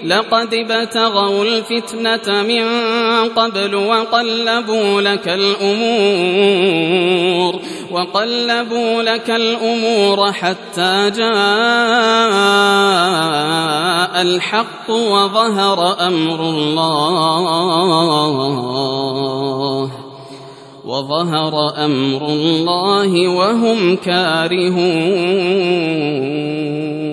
لقد ابتغوا الفتنة من قبل وقلبوا لك الأمور حتى جاء الحق وظهر أمر الله وهم كارهون.